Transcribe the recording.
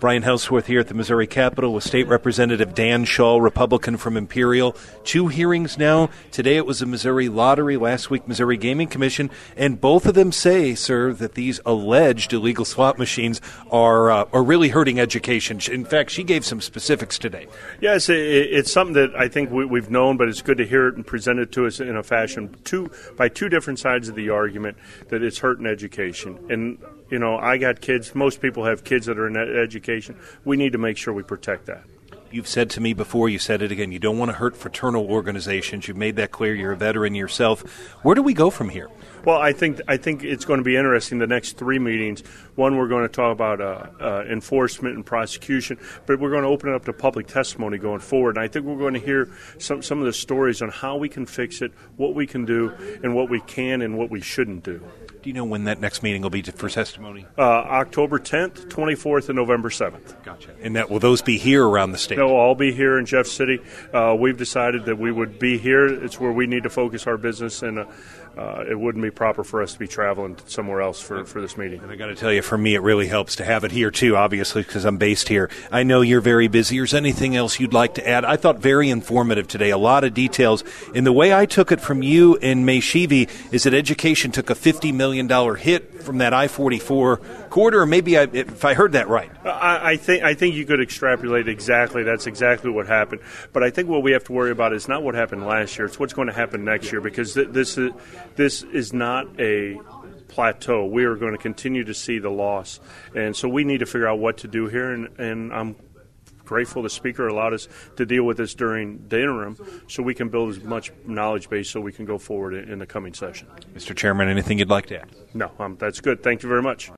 Brian Houseworth here at the Missouri Capitol with State Representative Dan Schall, Republican from Imperial. 2 hearings now. Today it was the Missouri Lottery, last week Missouri Gaming Commission, and both of them say, sir, that these alleged illegal slot machines are really hurting education. In fact, she gave some specifics today. Yes, it's something that I think we've known, but it's good to hear it and present it to us in a fashion by two different sides of the argument that it's hurting education. And, you know, I got kids. Most people have kids that are in education. We need to make sure we protect that. You've said to me before, you said it again, you don't want to hurt fraternal organizations. You've made that clear. You're a veteran yourself. Where do we go from here? Well, I think it's going to be interesting the next 3 meetings. One, we're going to talk about enforcement and prosecution, but we're going to open it up to public testimony going forward. And I think we're going to hear some of the stories on how we can fix it, what we can do, and what we can and what we shouldn't do. Do you know when that next meeting will be for testimony? October 10th, 24th, and November 7th. Gotcha. And will those be here around the state? They'll all be here in Jeff City. We've decided that we would be here. It's where we need to focus our business, and it wouldn't be proper for us to be traveling somewhere else for this meeting. And I got to tell you, for me, it really helps to have it here, too, obviously, because I'm based here. I know you're very busy. Is there anything else you'd like to add? I thought very informative today, a lot of details. And the way I took it from you and May Sheevy is that education took a $50 million hit from that I-44 corridor, or maybe if I heard that right. I think you could extrapolate exactly. That's exactly what happened. But I think what we have to worry about is not what happened last year. It's what's going to happen next year, because this is not a plateau. We are going to continue to see the loss. And so we need to figure out what to do here, and I'm grateful the Speaker allowed us to deal with this during the interim so we can build as much knowledge base so we can go forward in the coming session. Mr. Chairman, anything you'd like to add? No, that's good. Thank you very much.